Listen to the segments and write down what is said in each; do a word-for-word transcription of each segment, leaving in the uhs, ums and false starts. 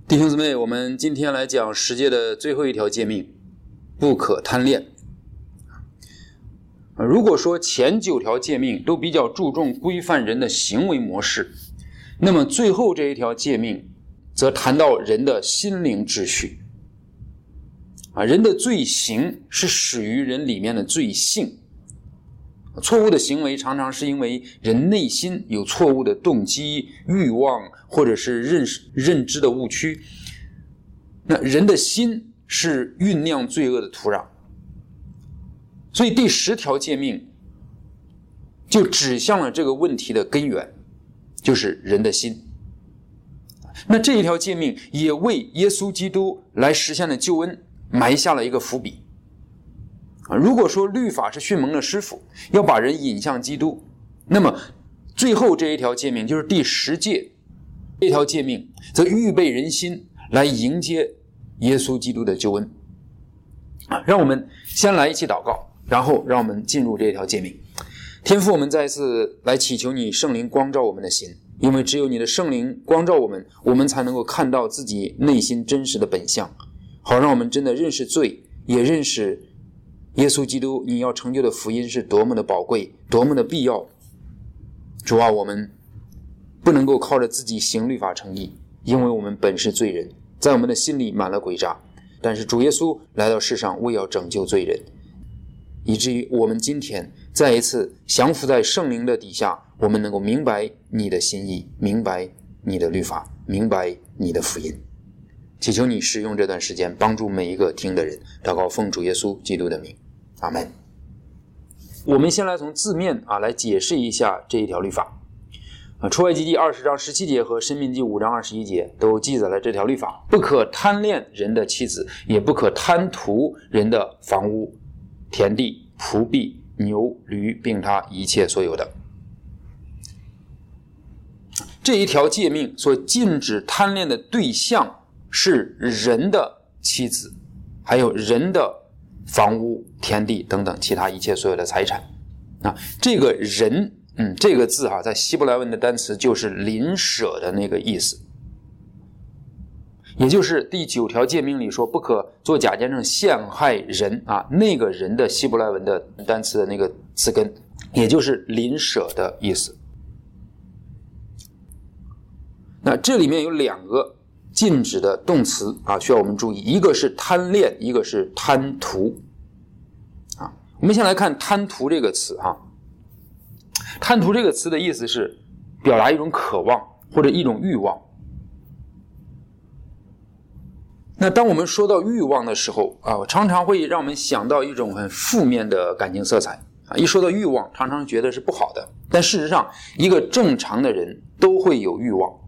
弟兄姊妹，我们今天来讲十诫的最后一条诫命，不可贪恋。如果说前九条诫命都比较注重规范人的行为模式，那么最后这一条诫命则谈到人的心灵秩序。啊，人的罪行是始于人里面的罪性。错误的行为常常是因为人内心有错误的动机、欲望，或者是认识认知的误区。那人的心是酝酿罪恶的土壤，所以第十条诫命就指向了这个问题的根源，就是人的心。那这一条诫命也为耶稣基督来实现的救恩埋下了一个伏笔。如果说律法是训蒙的师傅，要把人引向基督，那么最后这一条诫命，就是第十诫这条诫命，则预备人心来迎接耶稣基督的救恩。让我们先来一起祷告，然后让我们进入这条诫命。天父，我们再一次来祈求你圣灵光照我们的心，因为只有你的圣灵光照我们，我们才能够看到自己内心真实的本相，好让我们真的认识罪，也认识耶稣基督你要成就的福音是多么的宝贵，多么的必要。主啊，我们不能够靠着自己行律法成义，因为我们本是罪人，在我们的心里满了诡诈。但是主耶稣来到世上为要拯救罪人，以至于我们今天再一次降服在圣灵的底下，我们能够明白你的心意，明白你的律法，明白你的福音。祈求你使用这段时间帮助每一个听的人，祷告奉主耶稣基督的名，阿们。我们先来从字面啊来解释一下这一条律法。啊，出埃及记二十章十七节和申命记五章二十一节都记载了这条律法：不可贪恋人的妻子，也不可贪图人的房屋、田地、仆婢、牛、驴，并他一切所有的。这一条诫命所禁止贪恋的对象是人的妻子，还有人的房屋、田地等等其他一切所有的财产。啊，这个人，嗯，这个字哈、啊，在希伯来文的单词就是邻舍的那个意思，也就是第九条诫命里说不可做假见证陷害人啊，那个人的希伯来文的单词的那个词根，也就是邻舍的意思。那这里面有两个禁止的动词啊，需要我们注意，一个是贪恋，一个是贪图。啊，我们先来看贪图这个词哈、啊。贪图这个词的意思是表达一种渴望或者一种欲望。那当我们说到欲望的时候啊，常常会让我们想到一种很负面的感情色彩啊。一说到欲望，常常觉得是不好的，但事实上，一个正常的人都会有欲望。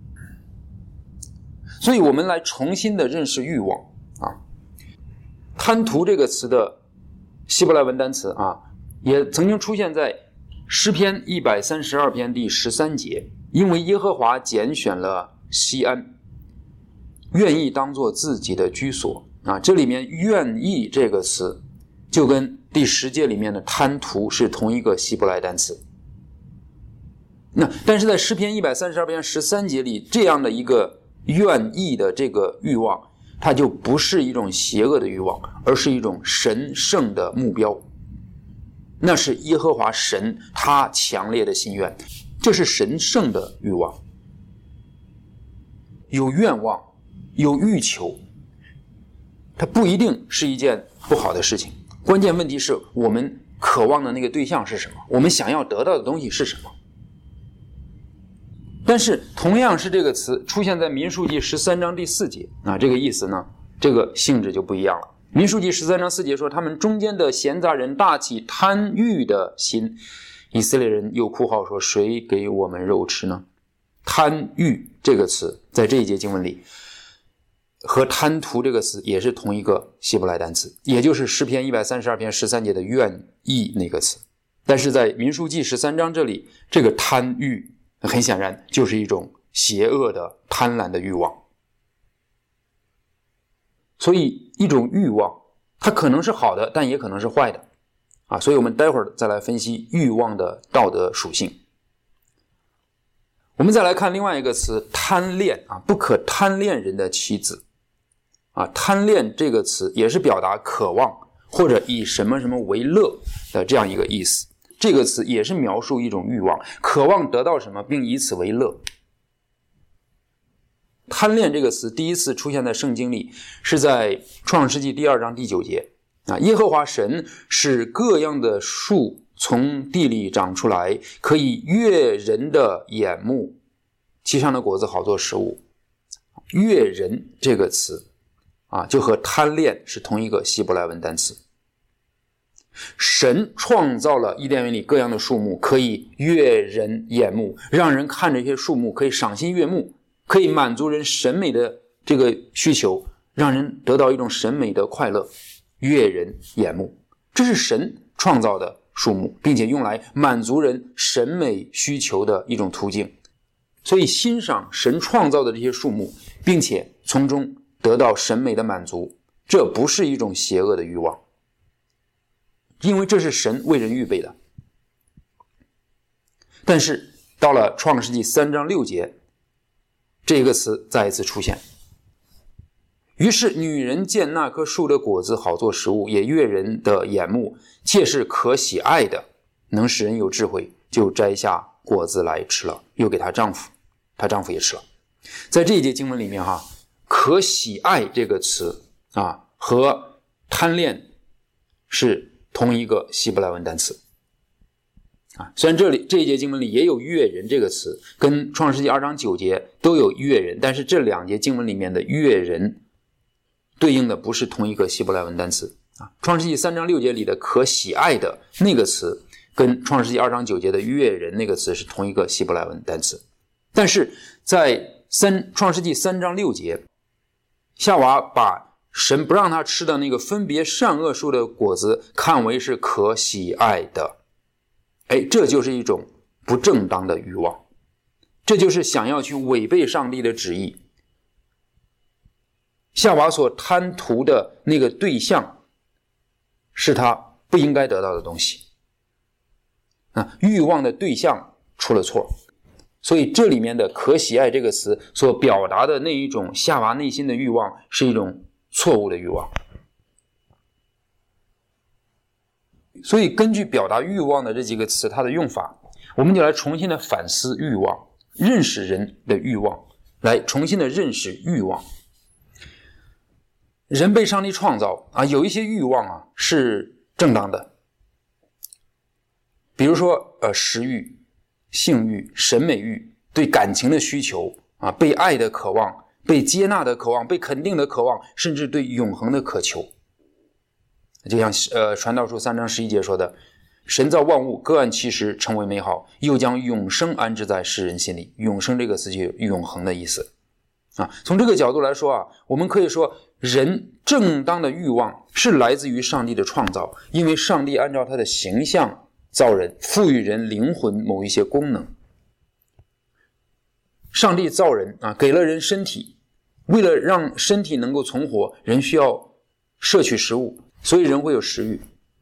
所以我们来重新的认识欲望啊。贪图这个词的希伯来文单词啊，也曾经出现在诗篇一百三十二篇第十三节，因为耶和华拣选了西安，愿意当作自己的居所啊。这里面愿意这个词就跟第十诫里面的贪图是同一个希伯来单词。那但是在诗篇一百三十二篇十三节里，这样的一个愿意的这个欲望，它就不是一种邪恶的欲望，而是一种神圣的目标。那是耶和华神他强烈的心愿，这是神圣的欲望。有愿望，有欲求，它不一定是一件不好的事情。关键问题是我们渴望的那个对象是什么，我们想要得到的东西是什么。但是同样是这个词出现在民数记十三章第四节，那这个意思呢，这个性质就不一样了。民数记十三章四节说，他们中间的闲杂人大起贪欲的心，以色列人又哭号说，谁给我们肉吃呢？贪欲这个词在这一节经文里和贪图这个词也是同一个希伯来单词，也就是诗篇一百三十二篇十三节的愿意那个词。但是在民数记十三章这里，这个贪欲很显然就是一种邪恶的贪婪的欲望。所以一种欲望它可能是好的，但也可能是坏的啊。所以我们待会儿再来分析欲望的道德属性。 我们再来看另外一个词，贪恋啊，不可贪恋人的妻子啊，贪恋这个词也是表达渴望或者以什么什么为乐的这样一个意思。这个词也是描述一种欲望，渴望得到什么并以此为乐。贪恋这个词第一次出现在圣经里是在创世纪第二章第九节啊，耶和华神使各样的树从地里长出来，可以悦人的眼目，其上的果子好做食物。悦人这个词啊，就和贪恋是同一个希伯来文单词。神创造了伊甸园里各样的树木，可以悦人眼目，让人看这些树木可以赏心悦目，可以满足人审美的这个需求，让人得到一种审美的快乐，悦人眼目。这是神创造的树木，并且用来满足人审美需求的一种途径。所以欣赏神创造的这些树木，并且从中得到审美的满足，这不是一种邪恶的欲望，因为这是神为人预备的。但是到了创世纪三章六节，这个词再一次出现。于是女人见那棵树的果子好做食物，也悦人的眼目，切是可喜爱的，能使人有智慧，就摘下果子来吃了，又给她丈夫，她丈夫也吃了。在这一节经文里面哈，可喜爱这个词啊和贪恋是同一个希伯来文单词啊。虽然这里这一节经文里也有悦人这个词，跟创世纪二章九节都有悦人，但是这两节经文里面的悦人对应的不是同一个希伯来文单词啊。创世纪三章六节里的可喜爱的那个词跟创世纪二章九节的悦人那个词是同一个希伯来文单词。但是在三创世纪三章六节，夏娃把神不让他吃的那个分别善恶树的果子看为是可喜爱的，哎，这就是一种不正当的欲望，这就是想要去违背上帝的旨意。夏娃所贪图的那个对象是他不应该得到的东西啊，欲望的对象出了错。所以这里面的可喜爱这个词所表达的那一种夏娃内心的欲望是一种错误的欲望。所以根据表达欲望的这几个词它的用法，我们就来重新的反思欲望，认识人的欲望，来重新的认识欲望。人被上帝创造啊，有一些欲望啊是正当的，比如说呃食欲、性欲、审美欲，对感情的需求啊，被爱的渴望，被接纳的渴望，被肯定的渴望，甚至对永恒的渴求。就像呃传道书三章十一节说的，神造万物各按其时成为美好，又将永生安置在世人心里。永生这个词就有永恒的意思啊。从这个角度来说啊，我们可以说人正当的欲望是来自于上帝的创造，因为上帝按照他的形象造人，赋予人灵魂某一些功能。上帝造人啊，给了人身体，为了让身体能够存活，人需要摄取食物，所以人会有食欲。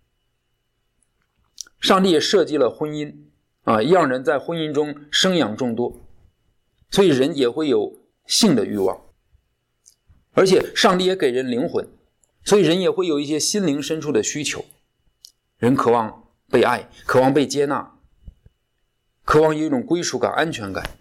上帝也设计了婚姻啊，让人在婚姻中生养众多，所以人也会有性的欲望。而且上帝也给人灵魂，所以人也会有一些心灵深处的需求。人渴望被爱，渴望被接纳，渴望有一种归属感、安全感。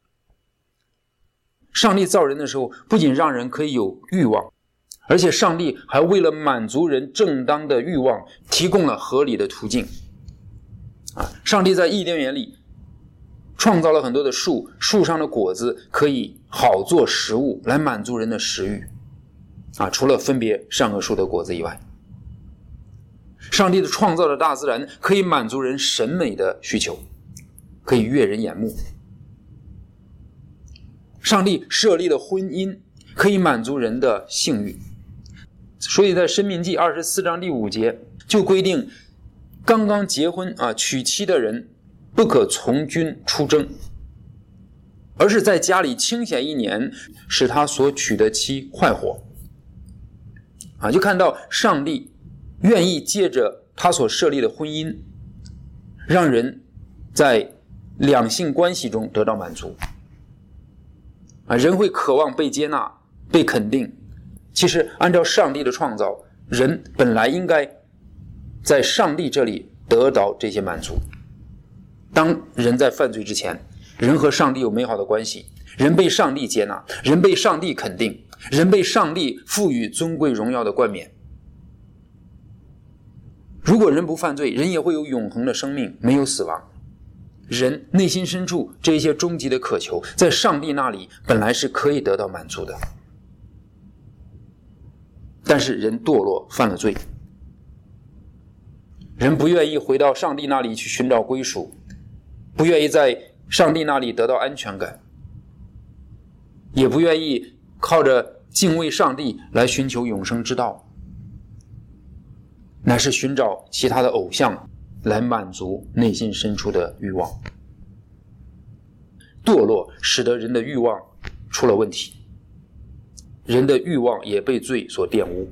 上帝造人的时候，不仅让人可以有欲望，而且上帝还为了满足人正当的欲望，提供了合理的途径。啊，上帝在伊甸园里创造了很多的树，树上的果子可以好做食物，来满足人的食欲。啊，除了分别善恶树的果子以外，上帝的创造的大自然可以满足人审美的需求，可以悦人眼目。上帝设立的婚姻可以满足人的性欲，所以在申命记二十四章第五节就规定，刚刚结婚啊娶妻的人不可从军出征，而是在家里清闲一年，使他所娶的妻快活。啊，就看到上帝愿意借着他所设立的婚姻，让人在两性关系中得到满足。啊，人会渴望被接纳、被肯定。其实按照上帝的创造，人本来应该在上帝这里得到这些满足。当人在犯罪之前，人和上帝有美好的关系，人被上帝接纳，人被上帝肯定，人被上帝赋予尊贵荣耀的冠冕。如果人不犯罪，人也会有永恒的生命，没有死亡。人内心深处这一些终极的渴求，在上帝那里本来是可以得到满足的。但是人堕落，犯了罪，人不愿意回到上帝那里去寻找归属，不愿意在上帝那里得到安全感，也不愿意靠着敬畏上帝来寻求永生之道，乃是寻找其他的偶像来满足内心深处的欲望。堕落使得人的欲望出了问题，人的欲望也被罪所玷污。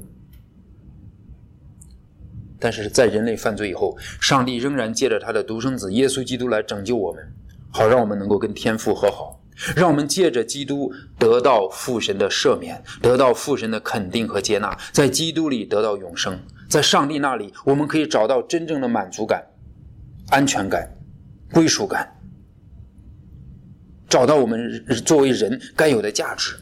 但是在人类犯罪以后，上帝仍然借着他的独生子耶稣基督来拯救我们，好让我们能够跟天父和好，让我们借着基督得到父神的赦免，得到父神的肯定和接纳，在基督里得到永生。在上帝那里，我们可以找到真正的满足感、安全感、归属感，找到我们作为人该有的价值。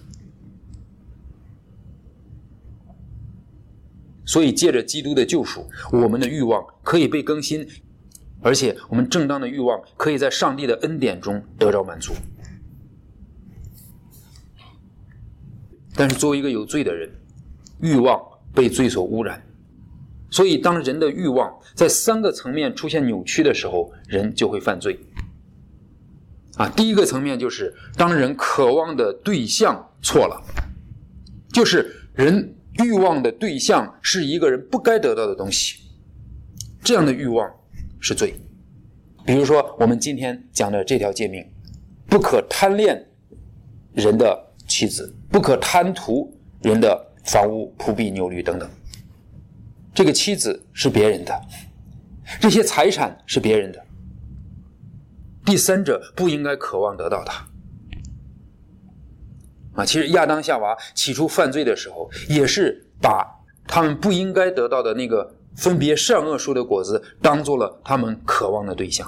所以借着基督的救赎，我们的欲望可以被更新，而且我们正当的欲望可以在上帝的恩典中得到满足。但是作为一个有罪的人，欲望被罪所污染，所以当人的欲望在三个层面出现扭曲的时候，人就会犯罪。啊，第一个层面就是当人渴望的对象错了，就是人欲望的对象是一个人不该得到的东西，这样的欲望是罪。比如说我们今天讲的这条诫命，不可贪恋人的妻子，不可贪图人的房屋、仆婢、牛驴等等。这个妻子是别人的，这些财产是别人的，第三者不应该渴望得到它。啊，其实亚当夏娃起初犯罪的时候，也是把他们不应该得到的那个分别善恶树的果子当做了他们渴望的对象。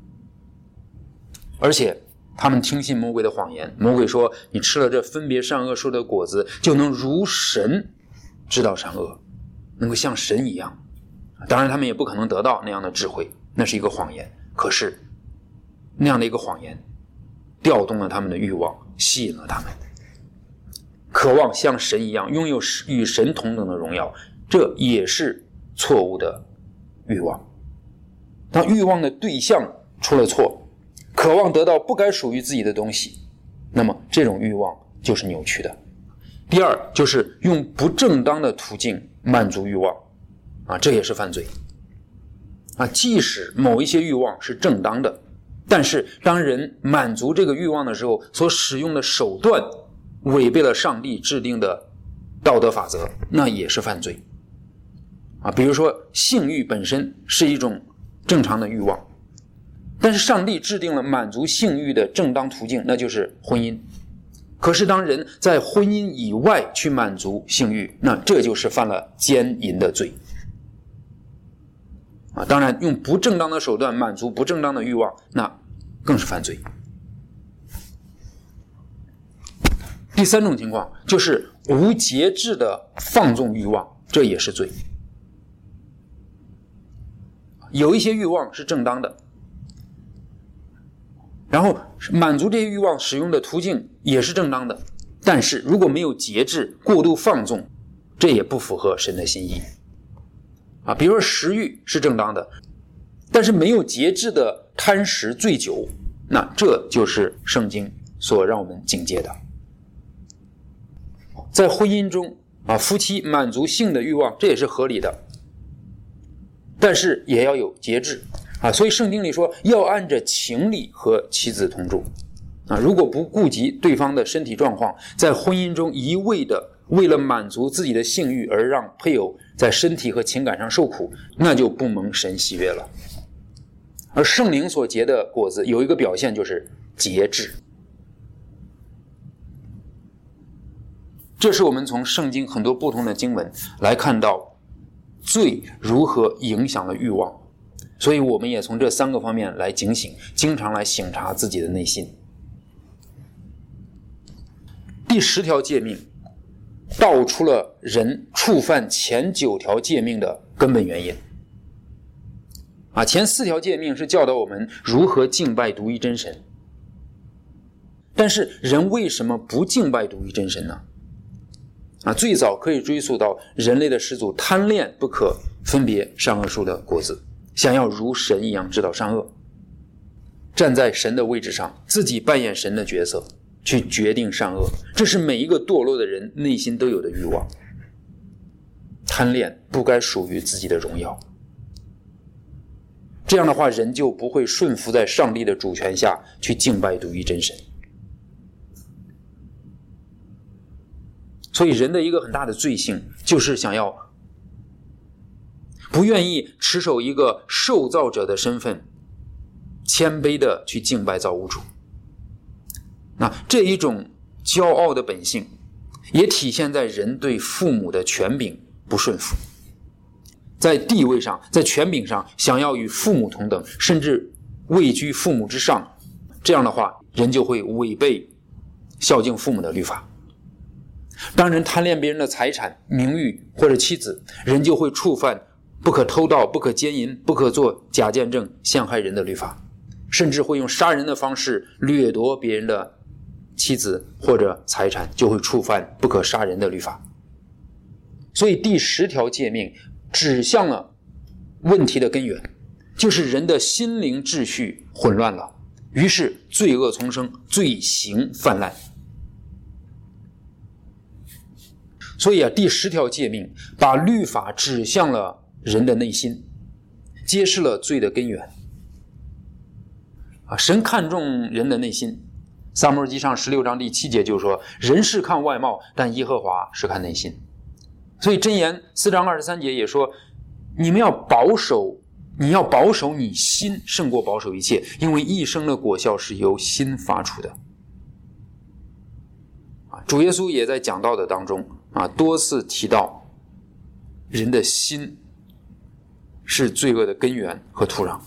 而且他们听信魔鬼的谎言，魔鬼说你吃了这分别善恶树的果子，就能如神知道善恶，能够像神一样。当然他们也不可能得到那样的智慧，那是一个谎言。可是那样的一个谎言调动了他们的欲望，吸引了他们，渴望像神一样拥有与神同等的荣耀，这也是错误的欲望。当欲望的对象出了错，渴望得到不该属于自己的东西，那么这种欲望就是扭曲的。第二，就是用不正当的途径满足欲望，啊，这也是犯罪。啊，即使某一些欲望是正当的，但是当人满足这个欲望的时候，所使用的手段违背了上帝制定的道德法则，那也是犯罪。啊，比如说性欲本身是一种正常的欲望，但是上帝制定了满足性欲的正当途径，那就是婚姻。可是当人在婚姻以外去满足性欲，那这就是犯了奸淫的罪。啊，当然用不正当的手段满足不正当的欲望，那更是犯罪。第三种情况就是无节制的放纵欲望，这也是罪。有一些欲望是正当的，然后满足这些欲望使用的途径也是正当的，但是如果没有节制，过度放纵，这也不符合神的心意。啊，比如说食欲是正当的，但是没有节制的贪食醉酒，那这就是圣经所让我们警戒的。在婚姻中啊，夫妻满足性的欲望，这也是合理的，但是也要有节制啊。所以圣经里说要按着情理和妻子同住啊。如果不顾及对方的身体状况，在婚姻中一味的为了满足自己的性欲而让配偶在身体和情感上受苦，那就不蒙神喜悦了。 而圣灵所结的果子有一个表现，就是节制。这是我们从圣经很多不同的经文来看到罪如何影响了欲望，所以我们也从这三个方面来警醒，经常来省察自己的内心。第十条诫命道出了人触犯前九条诫命的根本原因。啊，前四条诫命是教导我们如何敬拜独一真神，但是人为什么不敬拜独一真神呢？啊，最早可以追溯到人类的始祖贪恋不可分别善恶树的果子，想要如神一样知道善恶，站在神的位置上，自己扮演神的角色，去决定善恶，这是每一个堕落的人内心都有的欲望。贪恋不该属于自己的荣耀，这样的话，人就不会顺服在上帝的主权下去敬拜独一真神。所以人的一个很大的罪性，就是想要不愿意持守一个受造者的身份，谦卑的去敬拜造物主。那这一种骄傲的本性，也体现在人对父母的权柄不顺服，在地位上，在权柄上想要与父母同等，甚至位居父母之上，这样的话，人就会违背孝敬父母的律法。当人贪恋别人的财产、名誉或者妻子，人就会触犯不可偷盗、不可奸淫、不可作假见证陷害人的律法，甚至会用杀人的方式掠夺别人的妻子或者财产，就会触犯不可杀人的律法。所以第十条诫命指向了问题的根源，就是人的心灵秩序混乱了，于是罪恶丛生，罪行泛滥。所以啊，第十条诫命把律法指向了人的内心，揭示了罪的根源。啊，神看重人的内心。撒母耳记上十六章第七节就说：“人是看外貌，但耶和华是看内心。”所以箴言四章二十三节也说：“你们要保守，你要保守你心，胜过保守一切，因为一生的果效是由心发出的。”啊，主耶稣也在讲道的当中啊，多次提到人的心是罪恶的根源和土壤。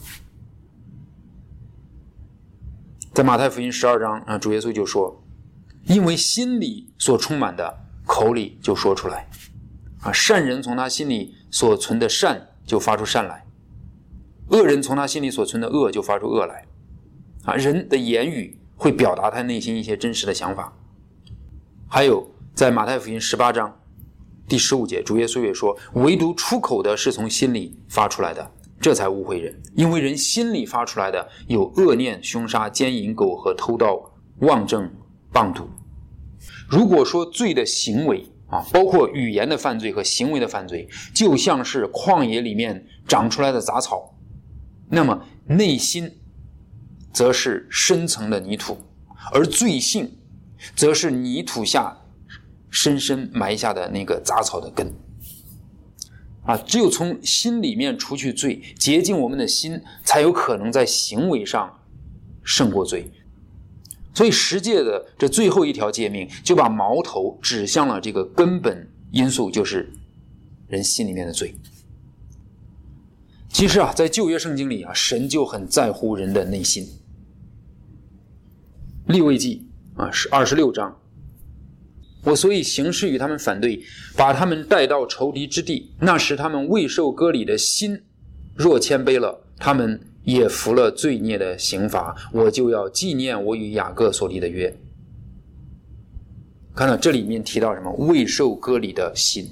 在马太福音十二章啊，主耶稣就说：“因为心里所充满的，口里就说出来。啊，善人从他心里所存的善就发出善来，恶人从他心里所存的恶就发出恶来。”啊，人的言语会表达他内心一些真实的想法。还有在马太福音十八章第十五节，主耶稣也说：“唯独出口的是从心里发出来的，这才污秽人。因为人心里发出来的有恶念、凶杀、奸淫、苟合、偷盗、妄证、谤赌。”如果说罪的行为啊，包括语言的犯罪和行为的犯罪，就像是旷野里面长出来的杂草，那么内心则是深层的泥土，而罪性则是泥土下深深埋下的那个杂草的根。啊，只有从心里面除去罪，洁净我们的心，才有可能在行为上胜过罪。所以十诫的这最后一条诫命就把矛头指向了这个根本因素，就是人心里面的罪。其实啊，在旧约圣经里啊，神就很在乎人的内心。利未记啊是二十六章，我所以行事与他们反对，把他们带到仇敌之地，那时他们未受割礼的心若谦卑了，他们也服了罪孽的刑罚，我就要纪念我与雅各所立的约。看到这里面提到什么？未受割礼的心。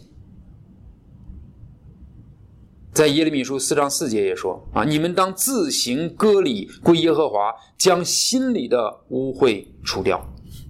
在耶利米书四章四节也说啊，你们当自行割礼归耶和华，将心里的污秽除掉。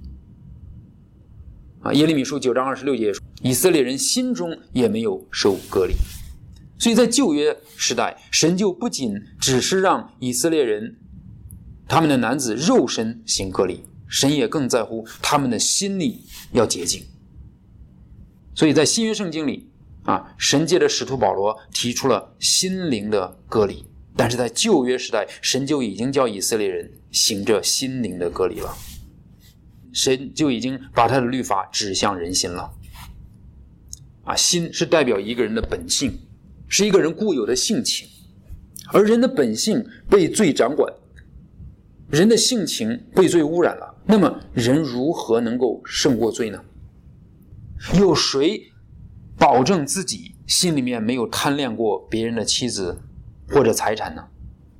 啊，耶利米书九章二十六节说，以色列人心中也没有受割礼。所以在旧约时代，神就不仅只是让以色列人他们的男子肉身行割礼，神也更在乎他们的心里要洁净。所以在新约圣经里啊，神借着使徒保罗提出了心灵的割礼但是在旧约时代，神就已经叫以色列人行着心灵的割礼了，神就已经把他的律法指向人心了。啊，心是代表一个人的本性，是一个人固有的性情，而人的本性被罪掌管，人的性情被罪污染了，那么人如何能够胜过罪呢？有谁保证自己心里面没有贪恋过别人的妻子或者财产呢？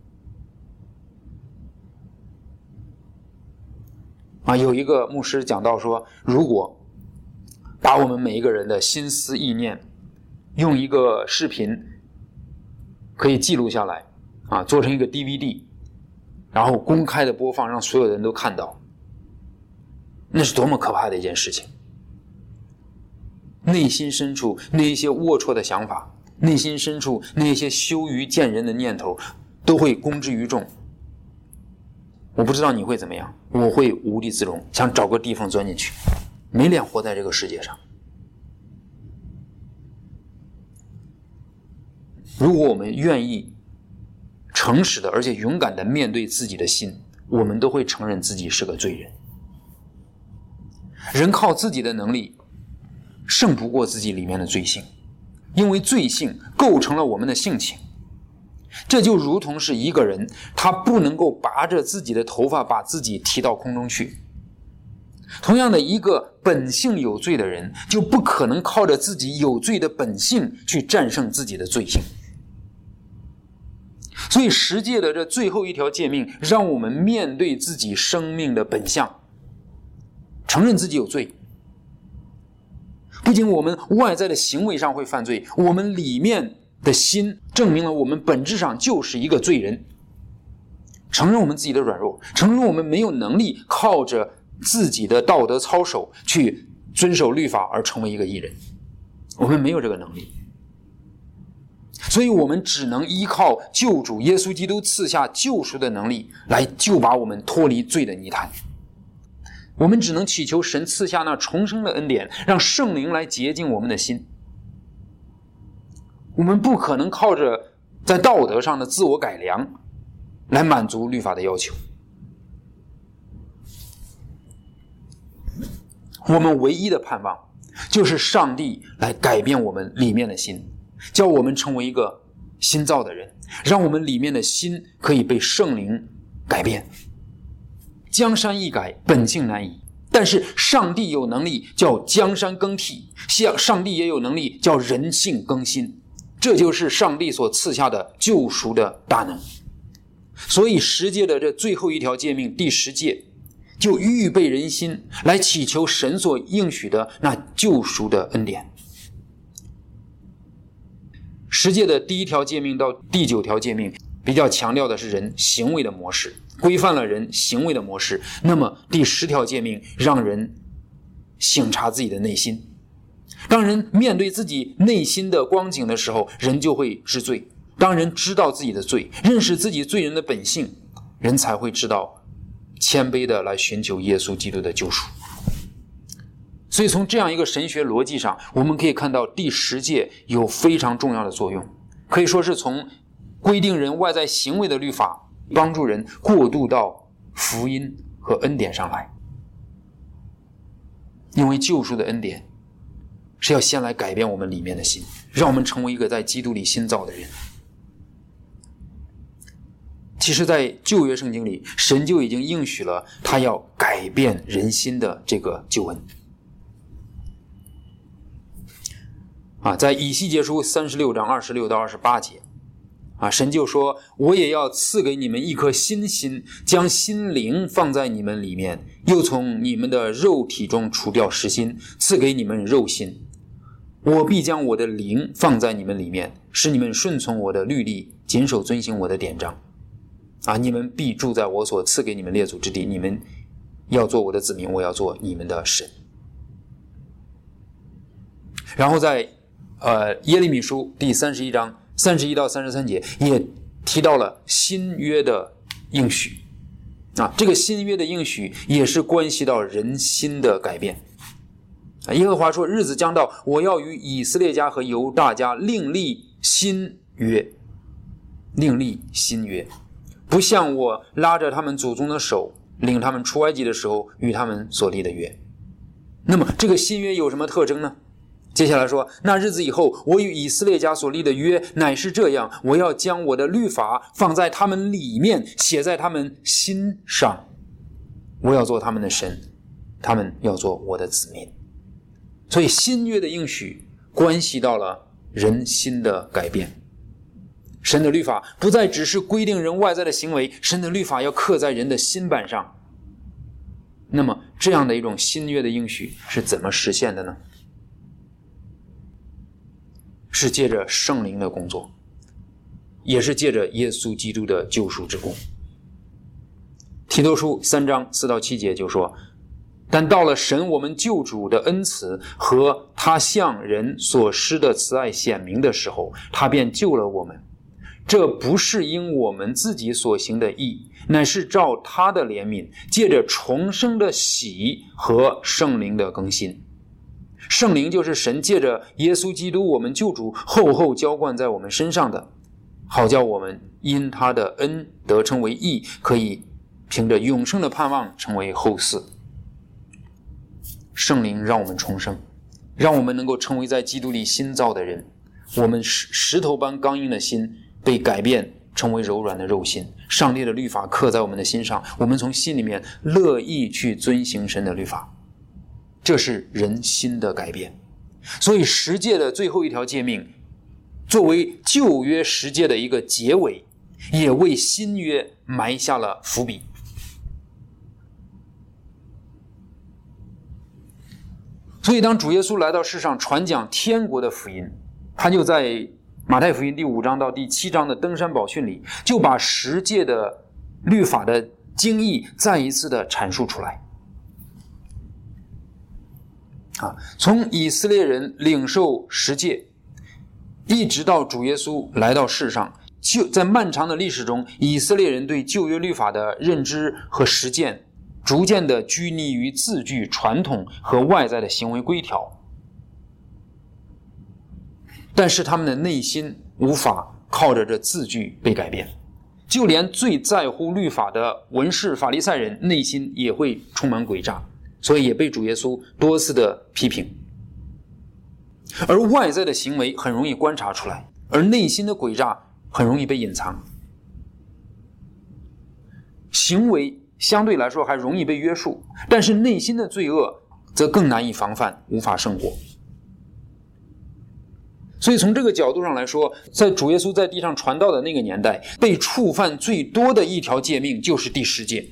啊，有一个牧师讲到说，如果把我们每一个人的心思意念用一个视频可以记录下来，啊，做成一个 D V D， 然后公开的播放，让所有人都看到，那是多么可怕的一件事情。内心深处那一些龌龊的想法，内心深处那一些羞于见人的念头，都会公之于众。我不知道你会怎么样，我会无地自容，想找个地缝钻进去，没脸活在这个世界上。如果我们愿意诚实的而且勇敢的面对自己的心，我们都会承认自己是个罪人。人靠自己的能力胜不过自己里面的罪性，因为罪性构成了我们的性情。这就如同是一个人，他不能够拔着自己的头发把自己提到空中去。同样的，一个本性有罪的人，就不可能靠着自己有罪的本性去战胜自己的罪性。所以十诫的这最后一条诫命，让我们面对自己生命的本相，承认自己有罪。不仅我们外在的行为上会犯罪，我们里面的心证明了我们本质上就是一个罪人。承认我们自己的软弱，承认我们没有能力靠着自己的道德操守去遵守律法而成为一个义人，我们没有这个能力。所以我们只能依靠救主耶稣基督赐下救赎的能力来救把我们脱离罪的泥潭。我们只能祈求神赐下那重生的恩典，让圣灵来洁净我们的心。我们不可能靠着在道德上的自我改良来满足律法的要求。我们唯一的盼望就是上帝来改变我们里面的心，叫我们成为一个新造的人，让我们里面的心可以被圣灵改变。江山易改，本性难移，但是上帝有能力叫江山更替，上帝也有能力叫人性更新，这就是上帝所赐下的救赎的大能。所以十诫的这最后一条诫命，第十诫，就预备人心来祈求神所应许的那救赎的恩典。十诫的第一条诫命到第九条诫命比较强调的是人行为的模式，规范了人行为的模式。那么第十条诫命让人省察自己的内心，当人面对自己内心的光景的时候，人就会知罪。当人知道自己的罪，认识自己罪人的本性，人才会知道谦卑的来寻求耶稣基督的救赎。所以从这样一个神学逻辑上，我们可以看到第十诫有非常重要的作用，可以说是从规定人外在行为的律法，帮助人过渡到福音和恩典上来。因为救赎的恩典是要先来改变我们里面的心，让我们成为一个在基督里新造的人。其实在旧约圣经里，神就已经应许了他要改变人心的这个救恩。啊，在以西结书三十六章二十六到二十八节，啊，神就说：“我也要赐给你们一颗新心，将心灵放在你们里面，又从你们的肉体中除掉实心，赐给你们肉心。我必将我的灵放在你们里面，使你们顺从我的律例，谨守遵行我的典章。啊，你们必住在我所赐给你们列祖之地，你们要做我的子民，我要做你们的神。”然后在呃耶利米书第三十一章三十一到三十三节也提到了新约的应许。啊，这个新约的应许也是关系到人心的改变。耶和华说：“日子将到，我要与以色列家和犹大家另立新约。” 另立新约，不像我拉着他们祖宗的手，领他们出埃及的时候与他们所立的约。那么这个新约有什么特征呢？接下来说，那日子以后，我与以色列家所立的约乃是这样，我要将我的律法放在他们里面，写在他们心上，我要做他们的神，他们要做我的子民。所以新约的应许关系到了人心的改变。神的律法不再只是规定人外在的行为，神的律法要刻在人的心板上。那么这样的一种新约的应许是怎么实现的呢？是借着圣灵的工作，也是借着耶稣基督的救赎之功。提多书三章四到七节就说，但到了神我们救主的恩慈和他向人所施的慈爱显明的时候，他便救了我们。这不是因我们自己所行的义，乃是照他的怜悯，借着重生的喜和圣灵的更新。圣灵就是神借着耶稣基督我们救主厚厚浇灌在我们身上的，好叫我们因他的恩得称为义，可以凭着永生的盼望成为后嗣。圣灵让我们重生，让我们能够成为在基督里新造的人。我们石头般刚硬的心被改变成为柔软的肉心，上帝的律法刻在我们的心上，我们从心里面乐意去遵行神的律法。这是人心的改变。所以十诫的最后一条诫命作为旧约十诫的一个结尾，也为新约埋下了伏笔。所以当主耶稣来到世上传讲天国的福音，他就在马太福音第五章到第七章的登山宝训里，就把十诫的律法的精义再一次的阐述出来。啊，从以色列人领受十诫，一直到主耶稣来到世上，就在漫长的历史中，以色列人对旧约律法的认知和实践，逐渐的拘泥于字句、传统和外在的行为规条。但是他们的内心无法靠着这字句被改变，就连最在乎律法的文士法利赛人内心也会充满诡诈，所以也被主耶稣多次的批评。而外在的行为很容易观察出来，而内心的诡诈很容易被隐藏。行为相对来说还容易被约束，但是内心的罪恶则更难以防范，无法胜过。所以从这个角度上来说，在主耶稣在地上传道的那个年代，被触犯最多的一条诫命就是第十诫，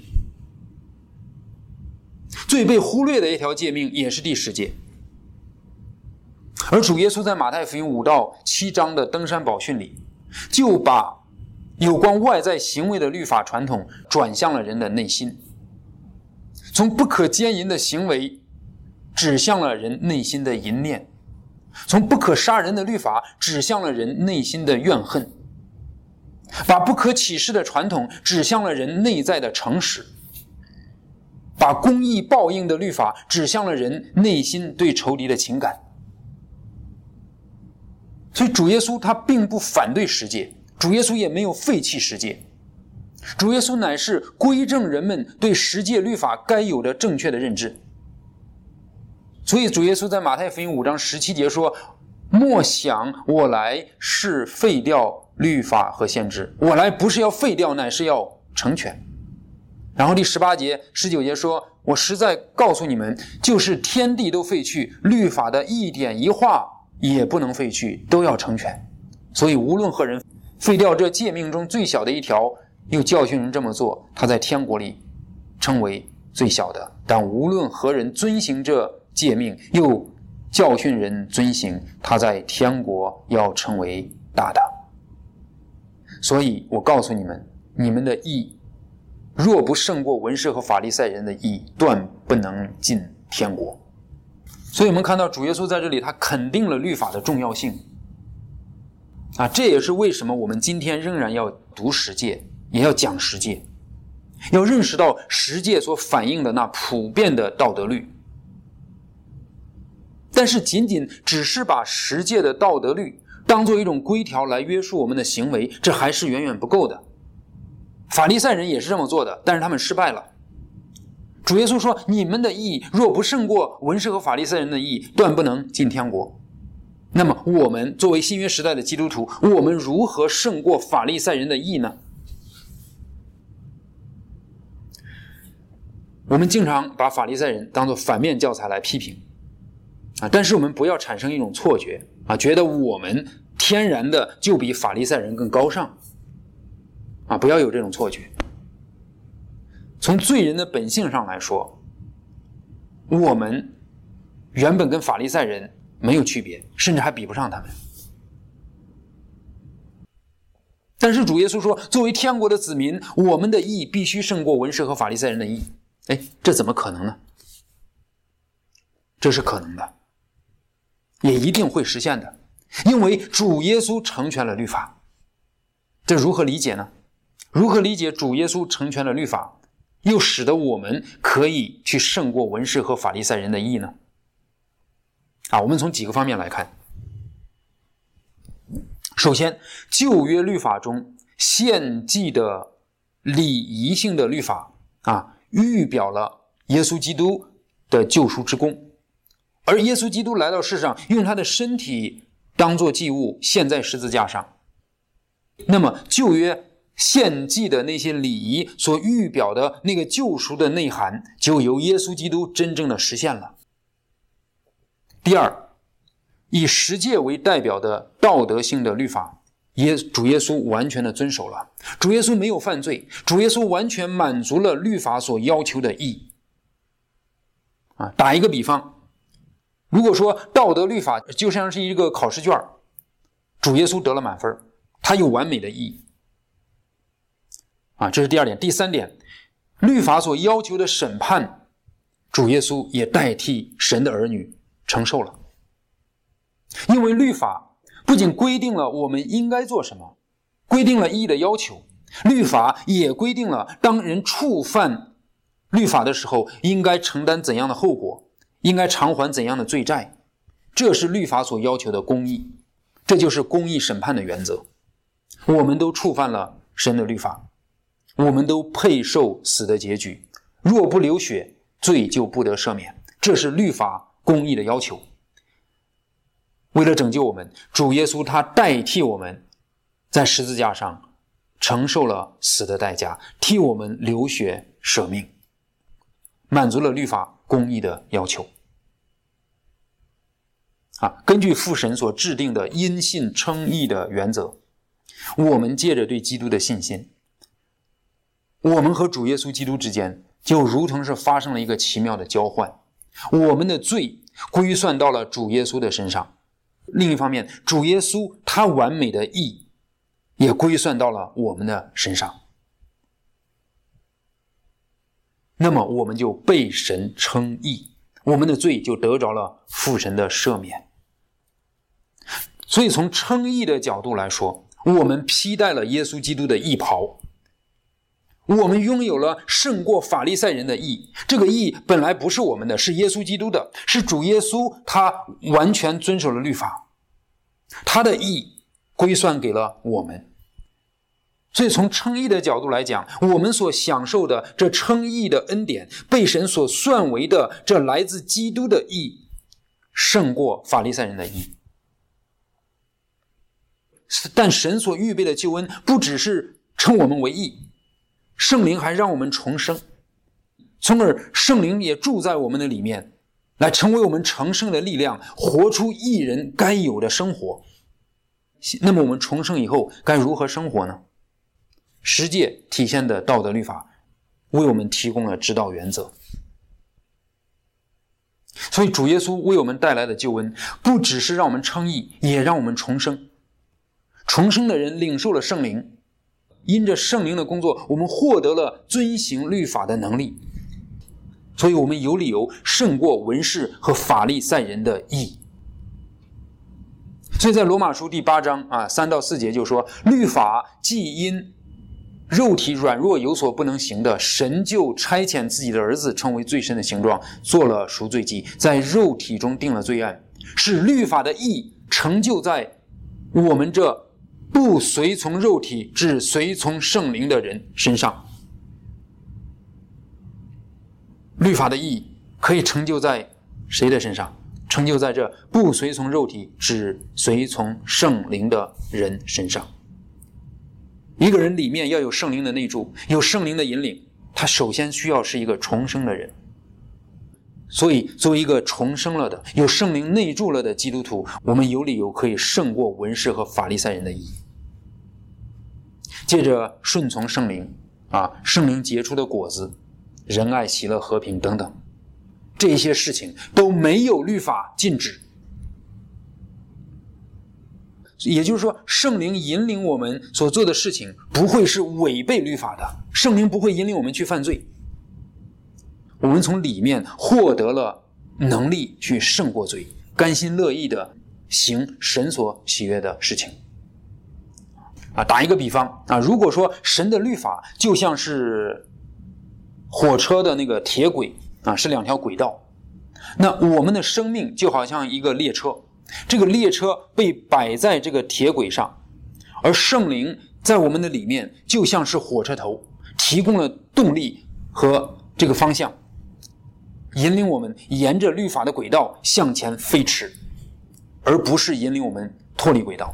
最被忽略的一条诫命也是第十诫。而主耶稣在马太福音五到七章的登山宝训里，就把有关外在行为的律法传统转向了人的内心，从不可奸淫的行为指向了人内心的淫念，从不可杀人的律法指向了人内心的怨恨，把不可起誓的传统指向了人内在的诚实，把公义报应的律法指向了人内心对仇敌的情感。所以主耶稣他并不反对十诫，主耶稣也没有废弃十诫，主耶稣乃是规正人们对十诫律法该有的正确的认知。所以主耶稣在马太福音五章十七节说，莫想我来是废掉律法和先知，我来不是要废掉，乃是要成全。然后第十八节十九节说，我实在告诉你们，就是天地都废去，律法的一点一画也不能废去，都要成全。所以无论何人废掉这诫命中最小的一条，又教训人这么做，他在天国里称为最小的；但无论何人遵行这诫命，又教训人遵行，他在天国要称为大的。所以我告诉你们，你们的义若不胜过文士和法利赛人的义，断不能进天国。所以我们看到主耶稣在这里他肯定了律法的重要性啊，这也是为什么我们今天仍然要读十诫，也要讲十诫，要认识到十诫所反映的那普遍的道德律。但是仅仅只是把十诫的道德律当做一种规条来约束我们的行为，这还是远远不够的。法利赛人也是这么做的，但是他们失败了。主耶稣说，你们的义若不胜过文士和法利赛人的义，断不能进天国。那么我们作为新约时代的基督徒，我们如何胜过法利赛人的义呢？我们经常把法利赛人当作反面教材来批评啊，但是我们不要产生一种错觉啊，觉得我们天然的就比法利赛人更高尚啊，不要有这种错觉。从罪人的本性上来说，我们原本跟法利赛人没有区别，甚至还比不上他们。但是主耶稣说，作为天国的子民，我们的义必须胜过文士和法利赛人的义。哎，这怎么可能呢？这是可能的，也一定会实现的，因为主耶稣成全了律法。这如何理解呢？如何理解主耶稣成全了律法，又使得我们可以去胜过文士和法利赛人的义呢？啊，我们从几个方面来看。首先，旧约律法中献祭的礼仪性的律法啊，预表了耶稣基督的救赎之功，而耶稣基督来到世上，用他的身体当作祭物献在十字架上。那么旧约献祭的那些礼仪所预表的那个救赎的内涵，就由耶稣基督真正的实现了。第二，以十诫为代表的道德性的律法，耶主耶稣完全的遵守了。主耶稣没有犯罪，主耶稣完全满足了律法所要求的义。啊，打一个比方，如果说道德律法就像是一个考试卷，主耶稣得了满分，他有完美的义。啊，这是第二点。第三点，律法所要求的审判，主耶稣也代替神的儿女承受了。因为律法不仅规定了我们应该做什么，规定了义的要求，律法也规定了当人触犯律法的时候应该承担怎样的后果，应该偿还怎样的罪债。这是律法所要求的公义，这就是公义审判的原则。我们都触犯了神的律法，我们都配受死的结局，若不流血，罪就不得赦免。这是律法公义的要求。为了拯救我们，主耶稣他代替我们在十字架上承受了死的代价，替我们流血舍命，满足了律法公义的要求。啊，根据父神所制定的因信称义的原则，我们借着对基督的信心，我们和主耶稣基督之间就如同是发生了一个奇妙的交换，我们的罪归算到了主耶稣的身上，另一方面，主耶稣他完美的义也归算到了我们的身上，那么我们就被神称义，我们的罪就得着了父神的赦免。所以从称义的角度来说，我们披戴了耶稣基督的义袍，我们拥有了胜过法利赛人的义。这个义本来不是我们的，是耶稣基督的，是主耶稣他完全遵守了律法，他的义归算给了我们。所以从称义的角度来讲，我们所享受的这称义的恩典，被神所算为的这来自基督的义，胜过法利赛人的义。但神所预备的救恩不只是称我们为义，圣灵还让我们重生，从而圣灵也住在我们的里面，来成为我们成圣的力量，活出义人该有的生活。那么我们重生以后该如何生活呢？十诫体现的道德律法为我们提供了指导原则。所以主耶稣为我们带来的救恩不只是让我们称义，也让我们重生。重生的人领受了圣灵，因着圣灵的工作，我们获得了遵行律法的能力，所以我们有理由胜过文士和法利赛人的义。所以在罗马书第八章啊三到四节就说，律法既因肉体软弱有所不能行的，神就差遣自己的儿子成为罪身的形状，做了赎罪祭，在肉体中定了罪案，使律法的义成就在我们这不随从肉体只随从圣灵的人身上。律法的意义可以成就在谁的身上？成就在这不随从肉体只随从圣灵的人身上。一个人里面要有圣灵的内住，有圣灵的引领，他首先需要是一个重生的人。所以作为一个重生了的有圣灵内住了的基督徒，我们有理由可以胜过文士和法利赛人的义。借着顺从圣灵啊，圣灵结出的果子，仁爱、喜乐、和平等等，这些事情都没有律法禁止。也就是说，圣灵引领我们所做的事情不会是违背律法的，圣灵不会引领我们去犯罪。我们从里面获得了能力去胜过罪，甘心乐意的行神所喜悦的事情。啊，打一个比方啊，如果说神的律法就像是火车的那个铁轨啊，是两条轨道，那我们的生命就好像一个列车，这个列车被摆在这个铁轨上，而圣灵在我们的里面就像是火车头，提供了动力和这个方向，引领我们沿着律法的轨道向前飞驰，而不是引领我们脱离轨道。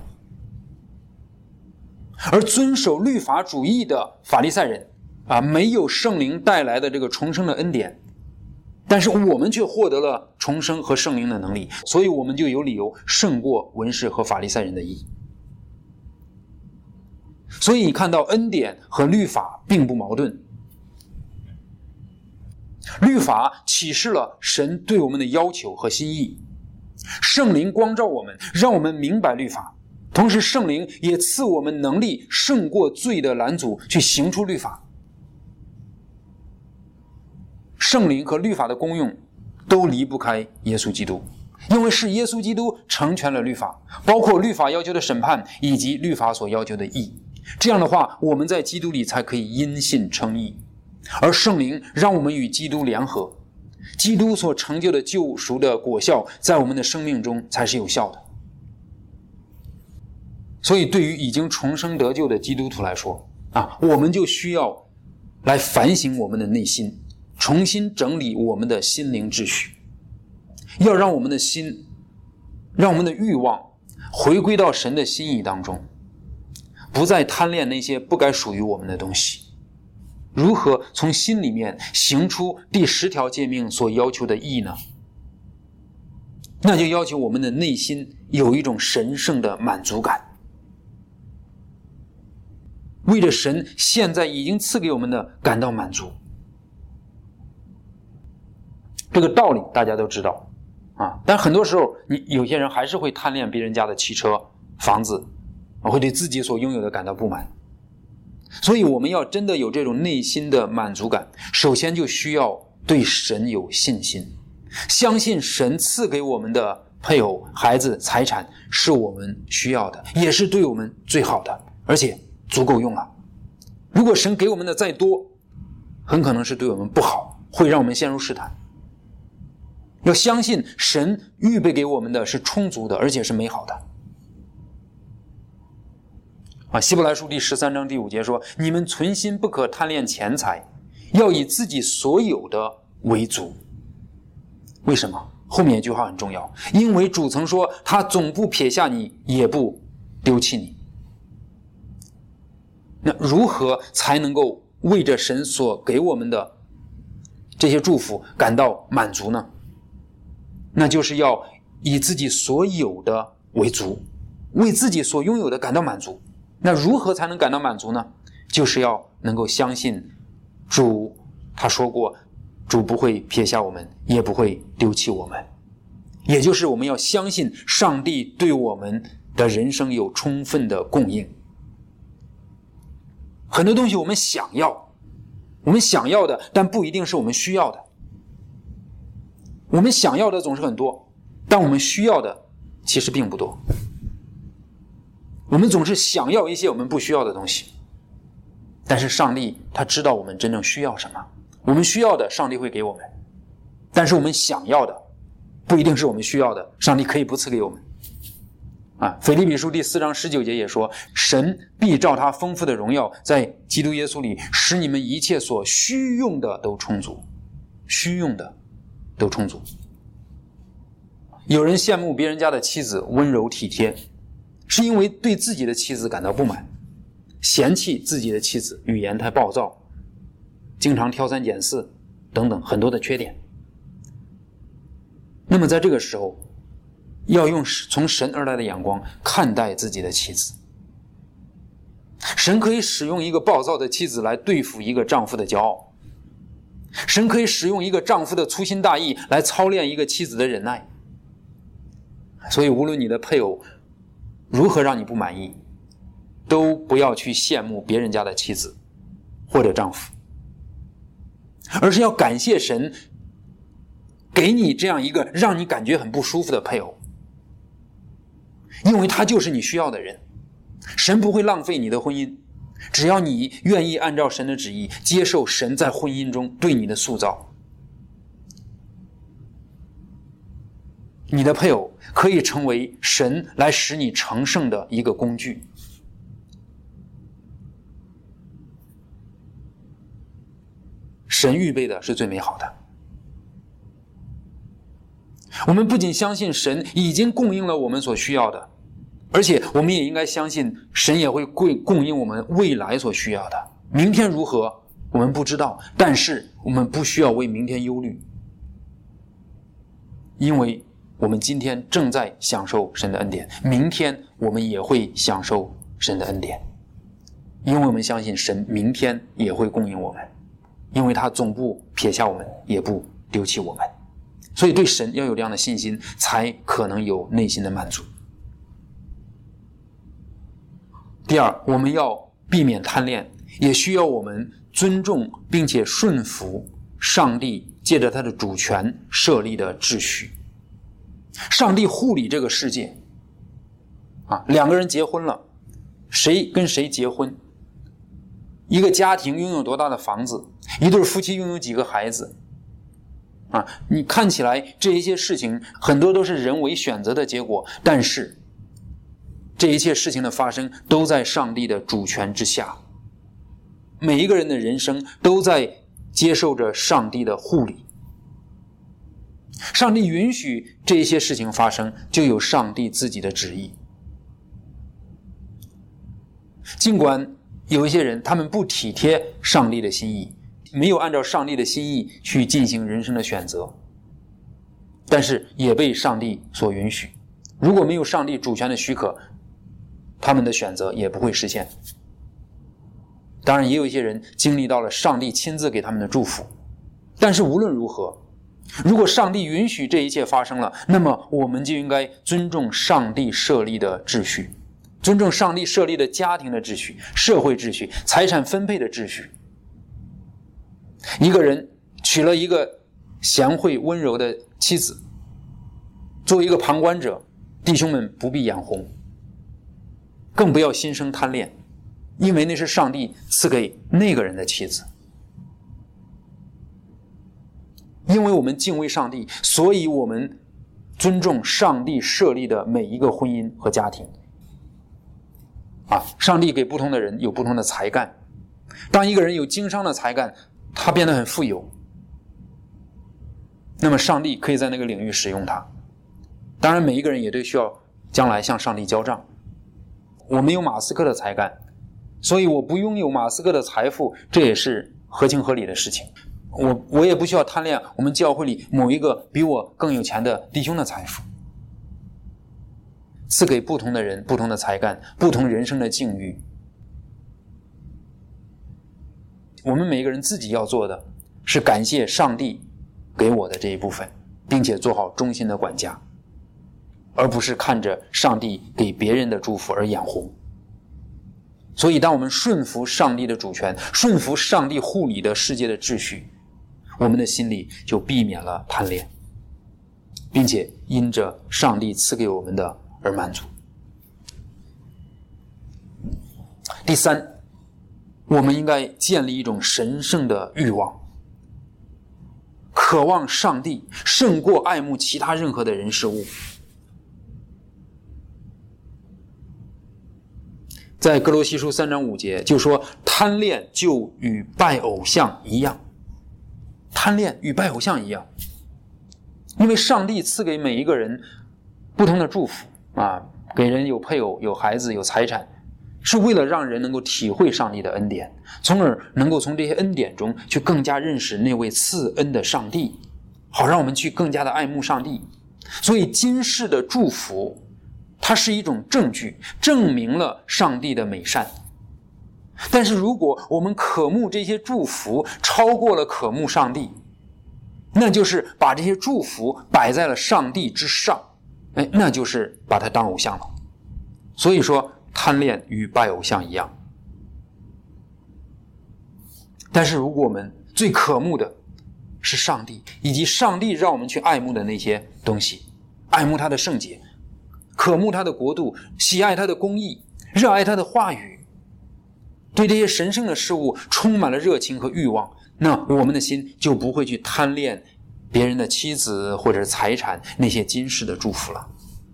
而遵守律法主义的法利赛人啊，没有圣灵带来的这个重生的恩典，但是我们却获得了重生和圣灵的能力，所以我们就有理由胜过文士和法利赛人的义。所以你看到恩典和律法并不矛盾，律法启示了神对我们的要求和心意，圣灵光照我们，让我们明白律法，同时圣灵也赐我们能力胜过罪的拦阻，去行出律法。圣灵和律法的功用都离不开耶稣基督，因为是耶稣基督成全了律法，包括律法要求的审判以及律法所要求的义。这样的话，我们在基督里才可以因信称义，而圣灵让我们与基督联合，基督所成就的救赎的果效在我们的生命中才是有效的。所以对于已经重生得救的基督徒来说啊，我们就需要来反省我们的内心，重新整理我们的心灵秩序，要让我们的心，让我们的欲望回归到神的心意当中，不再贪恋那些不该属于我们的东西。如何从心里面行出第十条诫命所要求的义呢？那就要求我们的内心有一种神圣的满足感，为着神现在已经赐给我们的感到满足。这个道理大家都知道啊，但很多时候你有些人还是会贪恋别人家的汽车、房子，会对自己所拥有的感到不满。所以我们要真的有这种内心的满足感，首先就需要对神有信心，相信神赐给我们的配偶、孩子、财产是我们需要的，也是对我们最好的，而且足够用了。如果神给我们的再多，很可能是对我们不好，会让我们陷入试探。要相信神预备给我们的是充足的，而且是美好的。啊，希伯来书第十三章第五节说，你们存心不可贪恋钱财，要以自己所有的为足。为什么？后面一句话很重要，因为主曾说，他总不撇下你，也不丢弃你。那如何才能够为着神所给我们的这些祝福感到满足呢？那就是要以自己所有的为足，为自己所拥有的感到满足。那如何才能感到满足呢？就是要能够相信主，他说过，主不会撇下我们，也不会丢弃我们。也就是我们要相信上帝对我们的人生有充分的供应。很多东西我们想要，我们想要的，但不一定是我们需要的。我们想要的总是很多，但我们需要的其实并不多。我们总是想要一些我们不需要的东西，但是上帝他知道我们真正需要什么，我们需要的上帝会给我们，但是我们想要的不一定是我们需要的，上帝可以不赐给我们。 啊，腓立比书第四章十九节也说，神必照他丰富的荣耀，在基督耶稣里，使你们一切所需用的都充足，需用的都充足。有人羡慕别人家的妻子温柔体贴，是因为对自己的妻子感到不满，嫌弃自己的妻子语言太暴躁，经常挑三拣四等等很多的缺点。那么在这个时候，要用从神而来的眼光看待自己的妻子。神可以使用一个暴躁的妻子来对付一个丈夫的骄傲，神可以使用一个丈夫的粗心大意来操练一个妻子的忍耐。所以无论你的配偶如何让你不满意，都不要去羡慕别人家的妻子或者丈夫，而是要感谢神给你这样一个让你感觉很不舒服的配偶，因为他就是你需要的人。神不会浪费你的婚姻，只要你愿意按照神的旨意接受神在婚姻中对你的塑造。你的配偶可以成为神来使你成圣的一个工具。神预备的是最美好的。我们不仅相信神已经供应了我们所需要的，而且我们也应该相信神也会供应我们未来所需要的。明天如何我们不知道，但是我们不需要为明天忧虑，因为我们今天正在享受神的恩典，明天我们也会享受神的恩典，因为我们相信神明天也会供应我们，因为他总不撇下我们，也不丢弃我们。所以对神要有这样的信心，才可能有内心的满足。第二，我们要避免贪恋，也需要我们尊重并且顺服上帝借着他的主权设立的秩序。上帝护理这个世界啊，两个人结婚了，谁跟谁结婚，一个家庭拥有多大的房子，一对夫妻拥有几个孩子啊，你看起来这一些事情很多都是人为选择的结果，但是这一切事情的发生都在上帝的主权之下，每一个人的人生都在接受着上帝的护理。上帝允许这一些事情发生，就有上帝自己的旨意。尽管有一些人他们不体贴上帝的心意，没有按照上帝的心意去进行人生的选择，但是也被上帝所允许。如果没有上帝主权的许可，他们的选择也不会实现。当然也有一些人经历到了上帝亲自给他们的祝福，但是无论如何，如果上帝允许这一切发生了，那么我们就应该尊重上帝设立的秩序，尊重上帝设立的家庭的秩序、社会秩序、财产分配的秩序。一个人娶了一个贤惠温柔的妻子，作为一个旁观者，弟兄们不必眼红，更不要心生贪恋，因为那是上帝赐给那个人的妻子。因为我们敬畏上帝，所以我们尊重上帝设立的每一个婚姻和家庭。啊，上帝给不同的人有不同的才干。当一个人有经商的才干，他变得很富有，那么上帝可以在那个领域使用他。当然每一个人也都需要将来向上帝交账。我没有马斯克的才干，所以我不拥有马斯克的财富，这也是合情合理的事情。我我也不需要贪恋我们教会里某一个比我更有钱的弟兄的财富。赐给不同的人不同的才干，不同人生的境遇。我们每一个人自己要做的是感谢上帝给我的这一部分，并且做好忠心的管家，而不是看着上帝给别人的祝福而眼红。所以当我们顺服上帝的主权，顺服上帝护理的世界的秩序，我们的心里就避免了贪恋，并且因着上帝赐给我们的而满足。第三，我们应该建立一种神圣的欲望，渴望上帝胜过爱慕其他任何的人事物。 在哥罗西书三章五节就说，贪恋就与拜偶像一样。贪恋与拜偶像一样，因为上帝赐给每一个人不同的祝福啊，给人有配偶、有孩子、有财产，是为了让人能够体会上帝的恩典，从而能够从这些恩典中去更加认识那位赐恩的上帝，好让我们去更加的爱慕上帝。所以今世的祝福，它是一种证据，证明了上帝的美善。但是如果我们渴慕这些祝福超过了渴慕上帝，那就是把这些祝福摆在了上帝之上，哎，那就是把它当偶像了。所以说贪恋与拜偶像一样。但是如果我们最渴慕的是上帝，以及上帝让我们去爱慕的那些东西，爱慕他的圣洁，渴慕他的国度，喜爱他的公义，热爱他的话语，对这些神圣的事物充满了热情和欲望，那我们的心就不会去贪恋别人的妻子或者财产，那些今世的祝福了。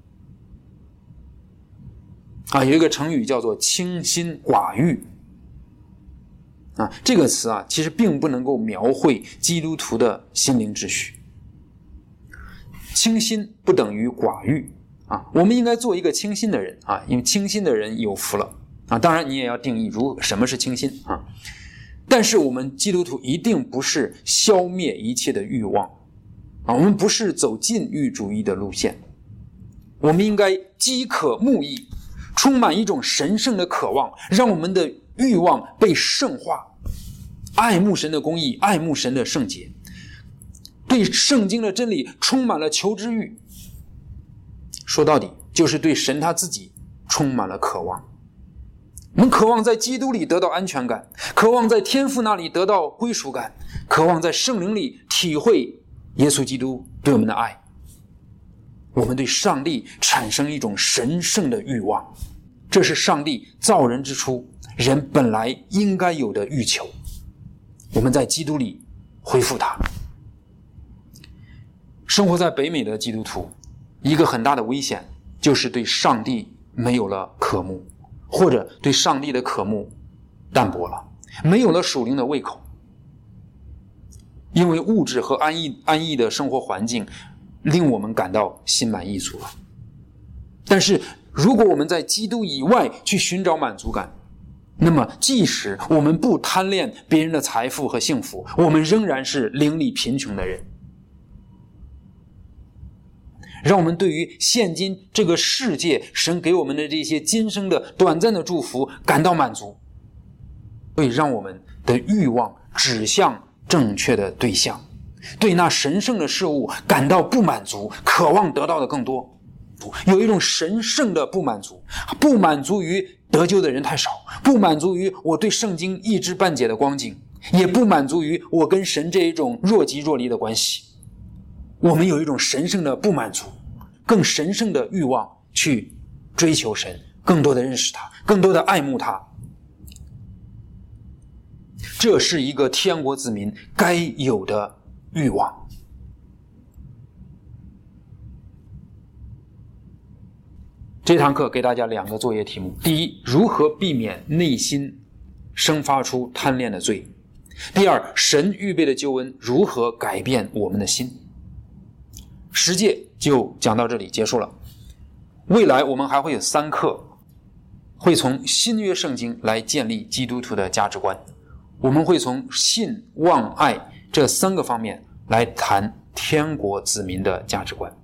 啊，有一个成语叫做清心寡欲啊，这个词啊，其实并不能够描绘基督徒的心灵秩序。清心不等于寡欲啊，我们应该做一个清心的人啊，因为清心的人有福了啊。当然，你也要定义如什么是清心啊。但是我们基督徒一定不是消灭一切的欲望啊，我们不是走禁欲主义的路线，我们应该饥渴慕义，充满一种神圣的渴望，让我们的欲望被圣化，爱慕神的公义，爱慕神的圣洁，对圣经的真理充满了求知欲。说到底，就是对神他自己充满了渴望。我们渴望在基督里得到安全感，渴望在天父那里得到归属感，渴望在圣灵里体会耶稣基督对我们的爱。我们对上帝产生一种神圣的欲望，这是上帝造人之初人本来应该有的欲求。我们在基督里恢复它。生活在北美的基督徒，一个很大的危险就是对上帝没有了渴慕，或者对上帝的渴慕淡薄了，没有了属灵的胃口。因为物质和安逸安逸的生活环境令我们感到心满意足了。但是如果我们在基督以外去寻找满足感，那么即使我们不贪恋别人的财富和幸福，我们仍然是灵里贫穷的人。让我们对于现今这个世界神给我们的这些今生的短暂的祝福感到满足，所以让我们的欲望指向正确的对象，对那神圣的事物感到不满足，渴望得到的更多。有一种神圣的不满足，不满足于得救的人太少，不满足于我对圣经一知半解的光景，也不满足于我跟神这一种若即若离的关系。我们有一种神圣的不满足，更神圣的欲望去追求神，更多的认识他，更多的爱慕他。这是一个天国子民该有的欲望。这堂课给大家两个作业题目：第一，如何避免内心生发出贪恋的罪；第二，神预备的救恩如何改变我们的心。十诫就讲到这里结束了。未来我们还会有三课，会从新约圣经来建立基督徒的价值观。我们会从信、望、爱这三个方面来谈天国子民的价值观。